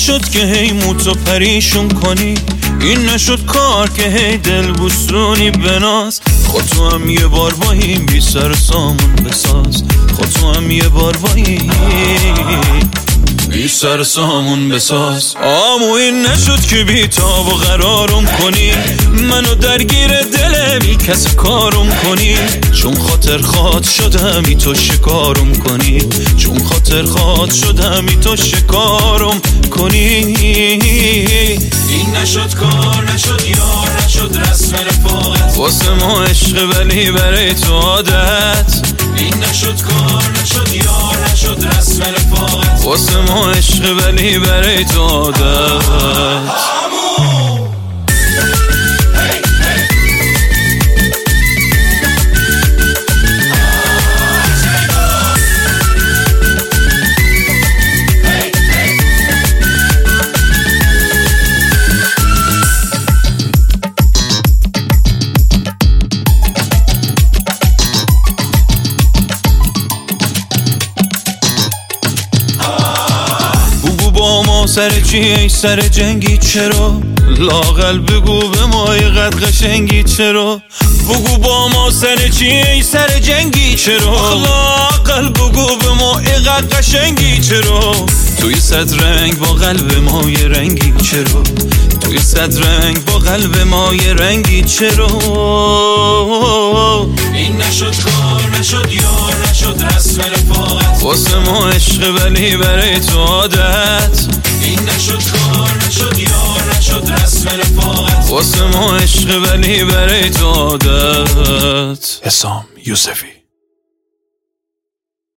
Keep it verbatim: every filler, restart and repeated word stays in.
نشد که هی موتو پریشون کنی، این نشد کار که هی دل بوسونی بناز. خود تو هم یه بار با این بی سر سامون بساز، خود تو هم یه بار با این بی سر سامون بساز. آمو این نشد که بی تاب و قرارم کنی، منو درگیر دل بی کس کارم کنی. چون خاطر خواد شدم ای تو شکارم کنی، چون خاطر خواد شدم ای تو شکارم کنی. این نشد کار نشد یار نشد رسم رفاقت، واسه ما عشق ولی برای تو عادت. این نشد کار نشد یار نشد رسم رفاقت، واسه ما عشق ولی برای تو عادت. سر چی ای سر جنگی چرا؟ لااقل بگو به ما اینقدر قشنگی چرا؟ بگو با ما سر چی ای سر جنگی چرا؟ لااقل بگو به ما اینقدر قشنگی چرا؟ توی صد رنگ با قلب ما یه رنگی چرا؟ توی صد رنگ با قلب ما یه رنگی چرا؟ این نشد کار نشد یار نشد رسم رفاقت، واسه ما عشق ولی برای تو عادت. این نشد کار نشد یار نشد رسم رفاقت، واسه ما عشق ولی برای تو عادت. حسام یوسفی.